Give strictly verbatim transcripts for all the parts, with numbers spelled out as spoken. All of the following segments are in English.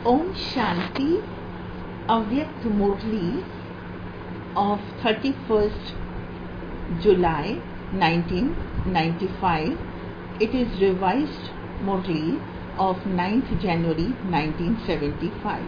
Om Shanti Avyakt Murli of thirty-first July nineteen ninety-five. It is revised Murli of ninth January nineteen seventy-five.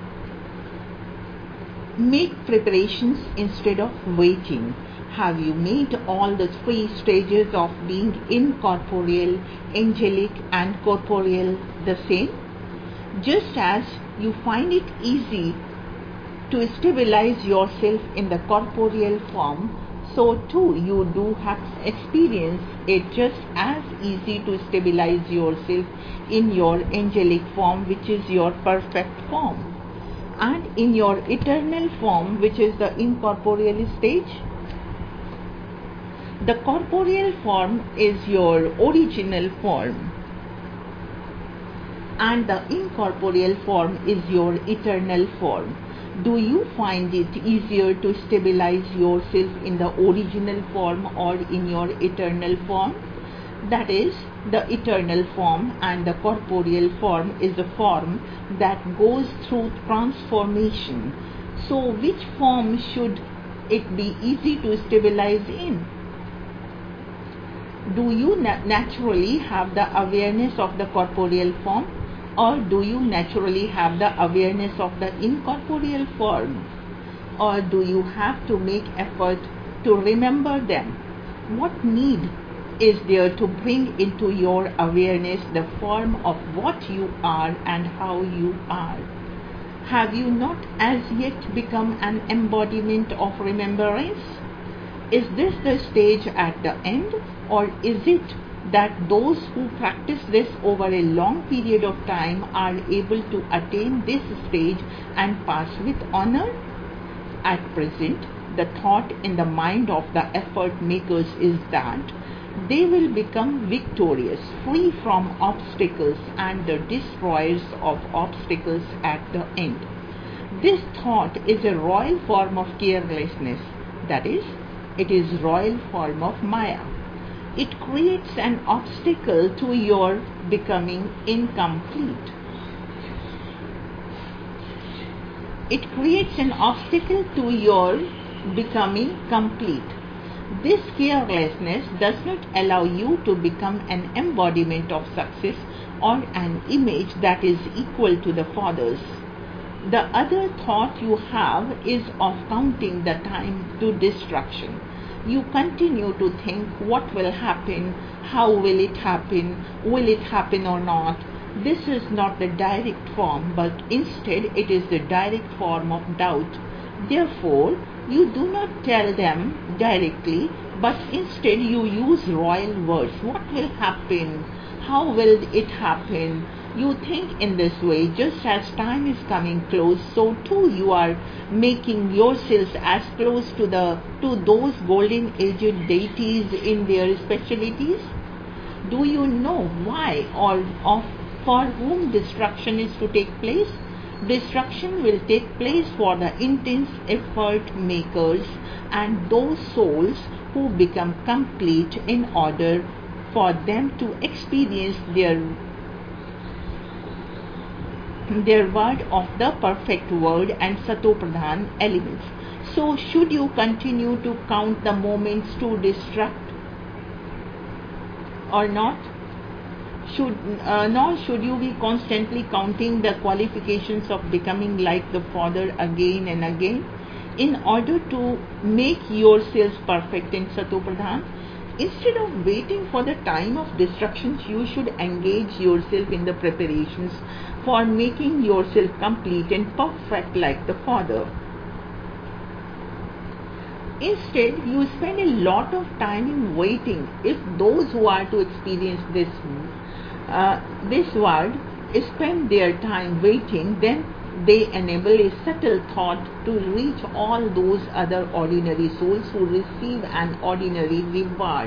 Make preparations instead of waiting. Have you made all the three stages of being incorporeal, angelic and corporeal the same? Just as you find it easy to stabilize yourself in the corporeal form, so too you do have experience it just as easy to stabilize yourself in your angelic form, which is your perfect form, and in your eternal form, which is the incorporeal stage. The corporeal form is your original form, and the incorporeal form is your eternal form. Do you find it easier to stabilize yourself in the original form or in your eternal form? That is, the eternal form, and the corporeal form is a form that goes through transformation. So which form should it be easy to stabilize in? Do you na- naturally have the awareness of the corporeal form, or do you naturally have the awareness of the incorporeal form, or do you have to make effort to remember them? What need is there to bring into your awareness the form of what you are and how you are? Have you not as yet become an embodiment of remembrance? Is this the stage at the end, or is it that those who practice this over a long period of time are able to attain this stage and pass with honor? At present, the thought in the mind of the effort makers is that they will become victorious, free from obstacles, and the destroyers of obstacles at the end. This thought is a royal form of carelessness, that is, it is royal form of Maya. It creates an obstacle to your becoming incomplete. It creates an obstacle to your becoming complete. This carelessness does not allow you to become an embodiment of success or an image that is equal to the Father's. The other thought you have is of counting the time to destruction. You continue to think what will happen, how will it happen, will it happen or not. This is not the direct form, but instead it is the direct form of doubt. Therefore, you do not tell them directly, but instead you use royal words. What will happen? How will it happen? You think in this way. Just as time is coming close, so too you are making yourselves as close to the to those golden aged deities in their specialities. Do you know why or of for whom destruction is to take place? Destruction will take place for the intense effort makers and those souls who become complete in order for them to experience their their word of the perfect word and Satopradhan elements. So should you continue to count the moments to destruct or not? Should uh, nor should you be constantly counting the qualifications of becoming like the Father again and again in order to make yourselves perfect in Satopradhan. Instead of waiting for the time of destruction, you should engage yourself in the preparations for making yourself complete and perfect like the Father. Instead, you spend a lot of time in waiting. If those who are to experience this uh, this world spend their time waiting, then they enable a subtle thought to reach all those other ordinary souls who receive an ordinary reward.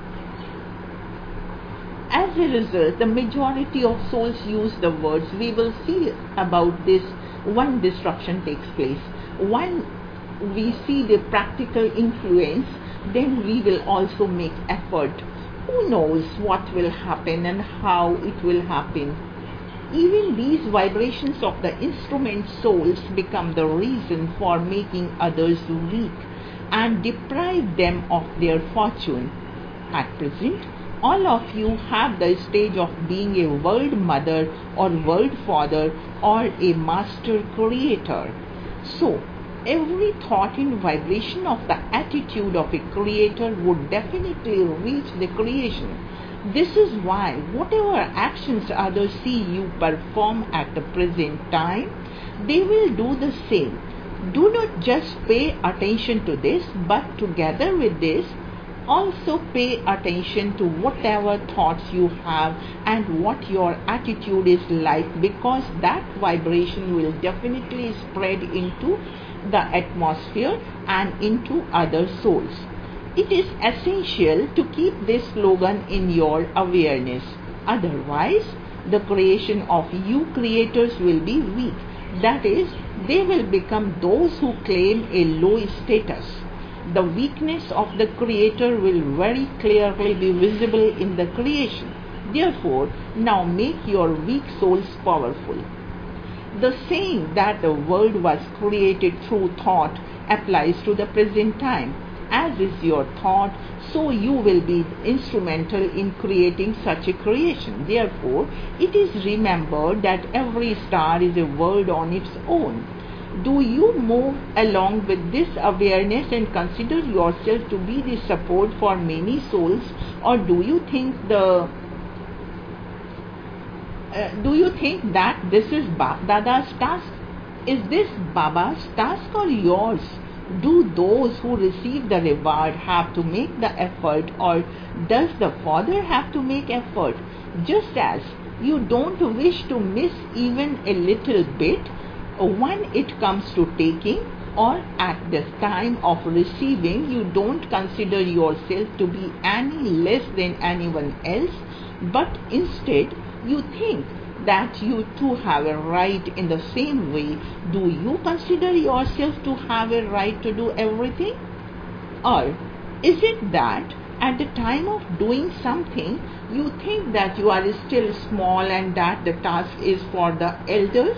As a result, the majority of souls use the words, we will see about this when destruction takes place. When we see the practical influence, then we will also make effort. Who knows what will happen and how it will happen? Even these vibrations of the instrument souls become the reason for making others weak and deprive them of their fortune. At present, all of you have the stage of being a world mother or world father or a master creator. So, every thought and vibration of the attitude of a creator would definitely reach the creation. This is why whatever actions others see you perform at the present time, they will do the same. Do not just pay attention to this, but together with this, also pay attention to whatever thoughts you have and what your attitude is like, because that vibration will definitely spread into the atmosphere and into other souls. It is essential to keep this slogan in your awareness. Otherwise, the creation of you creators will be weak. That is, they will become those who claim a low status. The weakness of the creator will very clearly be visible in the creation. Therefore, now make your weak souls powerful. The saying that the world was created through thought applies to the present time. As is your thought, so you will be instrumental in creating such a creation. Therefore, it is remembered that every star is a world on its own. Do you move along with this awareness and consider yourself to be the support for many souls, or do you think the uh, do you think that this is Bap Dada's task? Is this Baba's task or yours? Do those who receive the reward have to make the effort, or does the Father have to make effort? Just as you don't wish to miss even a little bit when it comes to taking, or at the time of receiving, you don't consider yourself to be any less than anyone else, but instead you think that you too have a right in the same way. Do you consider yourself to have a right to do everything? Or is it that at the time of doing something, you think that you are still small and that the task is for the elders?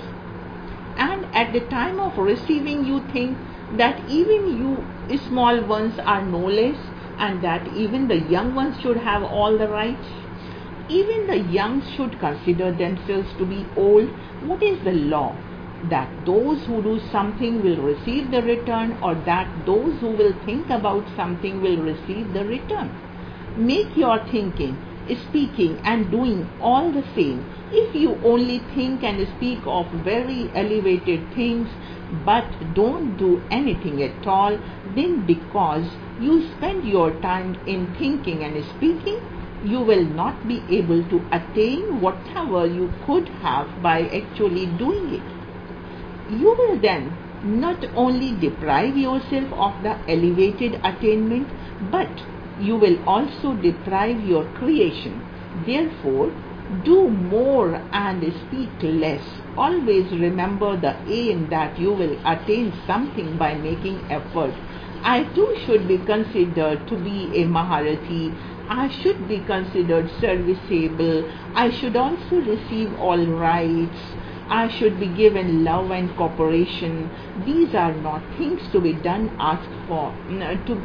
And at the time of receiving, you think that even you small ones are no less, and that even the young ones should have all the rights? Even the young should consider themselves to be old. What is the law? That those who do something will receive the return, or that those who will think about something will receive the return? Make your thinking, speaking and doing all the same. If you only think and speak of very elevated things but don't do anything at all, then because you spend your time in thinking and speaking, you will not be able to attain whatever you could have by actually doing it. You will then not only deprive yourself of the elevated attainment, but you will also deprive your creation. Therefore, do more and speak less. Always remember the aim that you will attain something by making effort. I too should be considered to be a Maharathi. I should be considered serviceable. I should also receive all rights. I should be given love and cooperation. These are not things to be done, asked for, to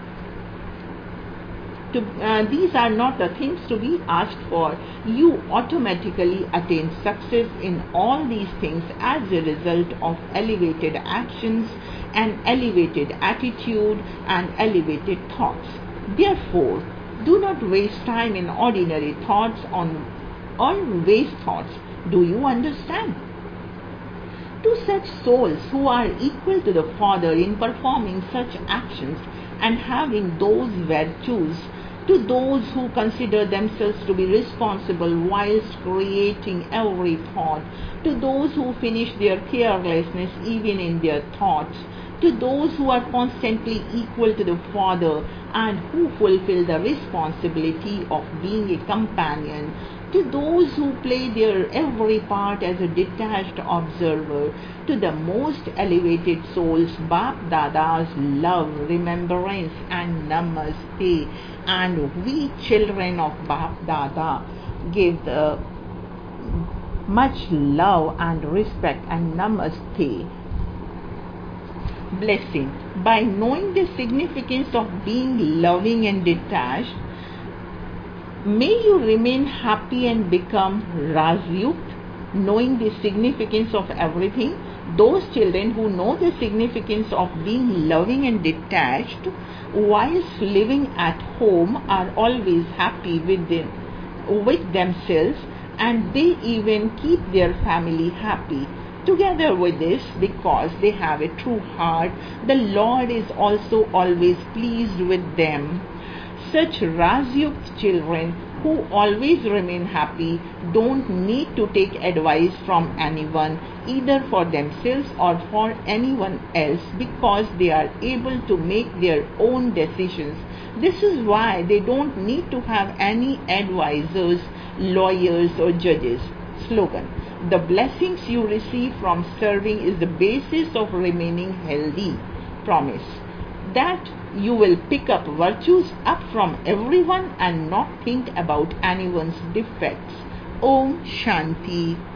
To, uh, these are not the things to be asked for. You automatically attain success in all these things as a result of elevated actions and elevated attitude and elevated thoughts. Therefore, do not waste time in ordinary thoughts on or waste thoughts. Do you understand? To such souls who are equal to the Father in performing such actions and having those virtues, to those who consider themselves to be responsible whilst creating every thought, to those who finish their carelessness even in their thoughts, to those who are constantly equal to the Father and who fulfill the responsibility of being a companion, to those who play their every part as a detached observer, to the most elevated souls, Bap Dada's love, remembrance and namaste. And we children of Bap Dada give the Much love and respect, and namaste. Blessing. By knowing the significance of being loving and detached, may you remain happy and become Rasyukt, knowing the significance of everything. Those children who know the significance of being loving and detached whilst living at home are always happy with them, with themselves, and they even keep their family happy. Together with this, because they have a true heart, the Lord is also always pleased with them. Such Rasyukt children who always remain happy don't need to take advice from anyone, either for themselves or for anyone else, because they are able to make their own decisions. This is why they don't need to have any advisors, lawyers, or judges. Slogan. The blessings you receive from serving is the basis of remaining healthy. Promise that you will pick up virtues up from everyone and not think about anyone's defects. Om Shanti.